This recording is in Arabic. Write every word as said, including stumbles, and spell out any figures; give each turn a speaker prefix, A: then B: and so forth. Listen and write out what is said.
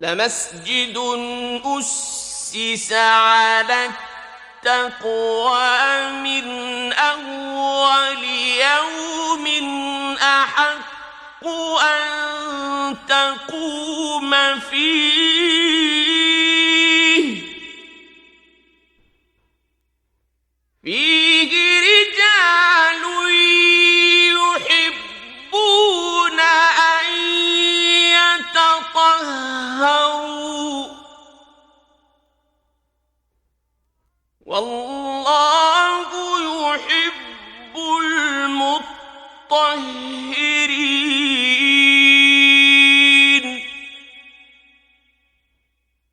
A: لمسجد أسس على التقوى من أول يوم أحق أن تقوم فيه فيه رجال يحبون أن يتطهروا والله